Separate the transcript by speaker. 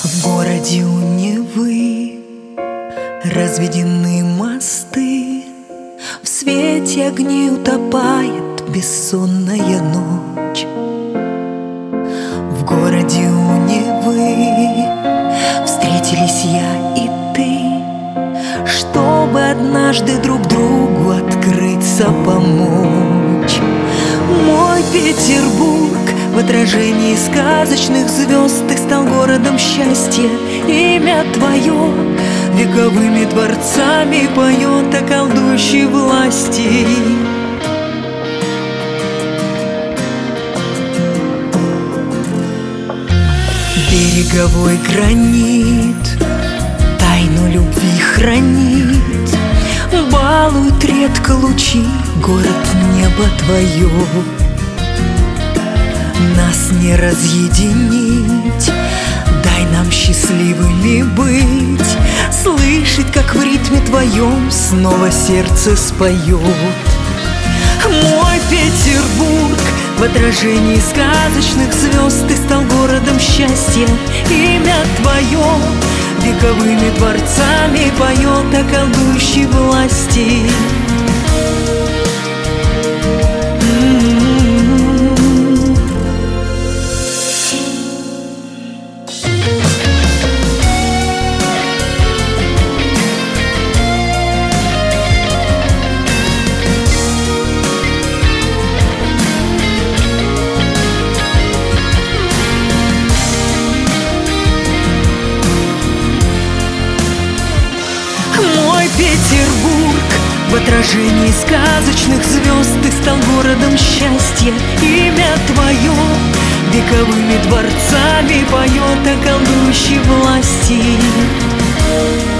Speaker 1: В городе у Невы разведены мосты, в свете огней утопает бессонная ночь. В городе у Невы встретились я и ты, чтобы однажды друг другу открыться, помочь. Мой Петербург в отражении сказочных звезд, ты стал городом счастья, имя твое вековыми дворцами поет о колдующей власти. Береговой гранит тайну любви хранит, балует редко лучи город небо твое. Нас не разъединить, дай нам счастливыми быть, слышать, как в ритме твоем снова сердце споет. Мой Петербург в отражении сказочных звезд, ты стал городом счастья, имя твое вековыми дворцами поет о колдующей власти. Петербург в отражении сказочных звезд, ты стал городом счастья, имя твое вековыми дворцами поет о колдующей власти.